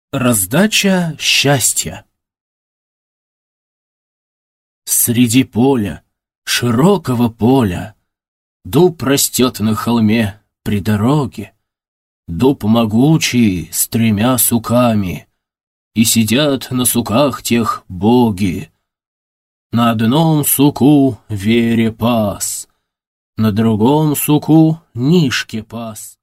Раздача счастья. Среди поля, широкого поля, дуб растет на холме при дороге. Дуб могучий с 3 суками, и сидят на суках тех боги. На одном суку Вере пас, на другом суку Нишке пас.